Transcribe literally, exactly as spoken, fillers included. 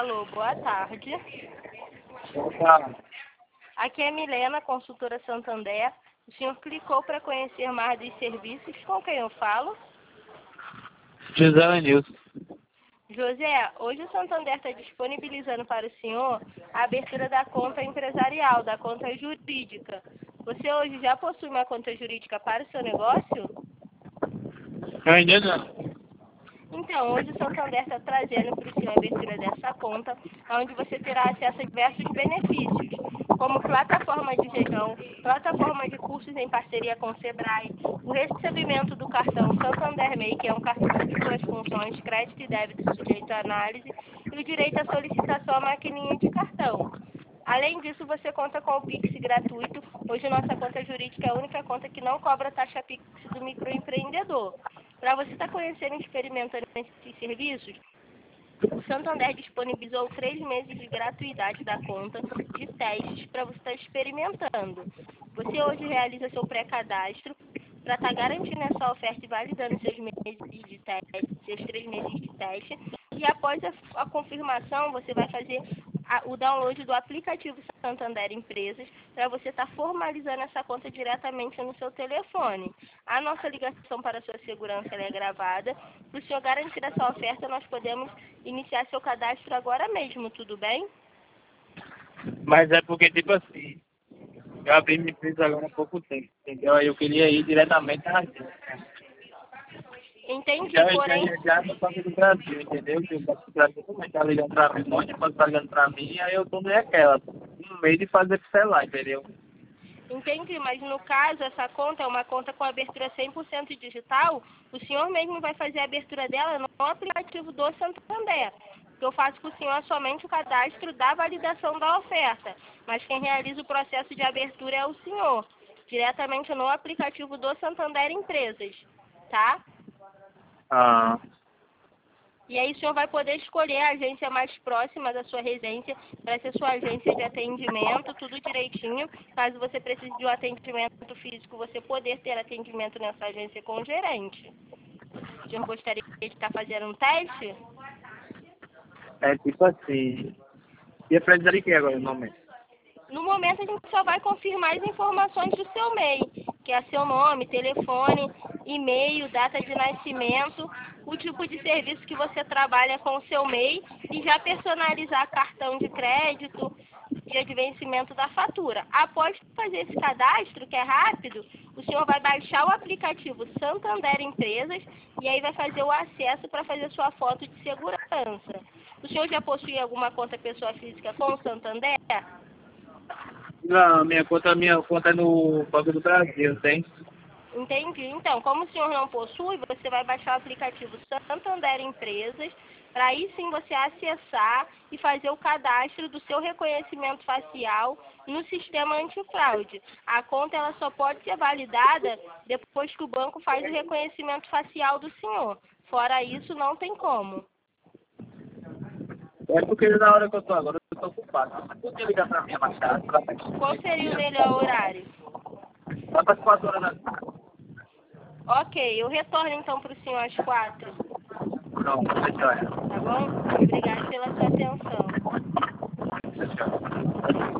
Alô, boa tarde. Opa, Aqui é Milena, consultora Santander. O senhor clicou para conhecer mais dos serviços. Com quem eu falo? José Lenilson. José, hoje o Santander está disponibilizando para o senhor a abertura da conta empresarial, da conta jurídica. Você hoje já possui uma conta jurídica para o seu negócio? Eu ainda não. Então, hoje o Santander está trazendo para o senhor a abertura dessa conta, onde você terá acesso a diversos benefícios, como plataforma de gestão, plataforma de cursos em parceria com o Sebrae, o recebimento do cartão Santander M E I, que é um cartão de suas funções, crédito e débito sujeito à análise, e o direito à solicitação à maquininha de cartão. Além disso, você conta com o Pix gratuito. Hoje, nossa conta jurídica é a única conta que não cobra taxa Pix do microempreendedor. Para você estar conhecendo e experimentando esses serviços, o Santander disponibilizou três meses de gratuidade da conta de testes para você estar experimentando. Você hoje realiza seu pré-cadastro para estar garantindo essa oferta e validando seus meses de teste, seus três meses de teste. E após a, a confirmação, você vai fazer a, o download do aplicativo Santander Empresas para você estar formalizando essa conta diretamente no seu telefone. A nossa ligação para a sua segurança ela é gravada. Para o senhor garantir essa oferta, nós podemos iniciar seu cadastro agora mesmo, tudo bem? Mas é porque, tipo assim, eu abri minha empresa agora há pouco tempo, entendeu? Aí eu queria ir diretamente na agência. Entendi, Então, eu porém... já já no Banco do Brasil, entendeu? Que o Banco do Brasil também tá ligando pra mim, um monte de coisa tá ligando pra mim, aí eu tô meio aquela, no meio de fazer pro celular, entendeu? Entendi, mas no caso, essa conta é uma conta com abertura cem por cento digital. O senhor mesmo vai fazer a abertura dela no aplicativo do Santander. O que eu faço com o senhor é somente o cadastro da validação da oferta, mas quem realiza o processo de abertura é o senhor, diretamente no aplicativo do Santander Empresas, tá? Ah, E aí o senhor vai poder escolher a agência mais próxima da sua residência, para ser sua agência de atendimento, tudo direitinho. Caso você precise de um atendimento físico, você poder ter atendimento nessa agência com o gerente. O senhor gostaria de estar fazendo um teste? é tipo assim, e a frente de que agora no momento? No momento, a gente só vai confirmar as informações do seu M E I, que é seu nome, telefone, e-mail, data de nascimento, o tipo de serviço que você trabalha com o seu M E I e já personalizar cartão de crédito, dia de vencimento da fatura. Após fazer esse cadastro, que é rápido, o senhor vai baixar o aplicativo Santander Empresas e aí vai fazer o acesso para fazer sua foto de segurança. O senhor já possui alguma conta pessoa física com o Santander? Não, minha conta, minha conta é no Banco do Brasil, tem? Entendi. Então, como o senhor não possui, você vai baixar o aplicativo Santander Empresas, para aí sim você acessar e fazer o cadastro do seu reconhecimento facial no sistema antifraude. A conta ela só pode ser validada depois que o banco faz o reconhecimento facial do senhor. Fora isso, não tem como. É porque na hora que eu tô agora, eu tô ocupado. Mas podia ligar pra mim mais tarde, pra Qual seria o melhor horário? Lá para as quatro horas da tarde. Ok, eu retorno então para o senhor às quatro. Pronto, deixa eu. Tá bom? Obrigada pela sua atenção. Deixa eu.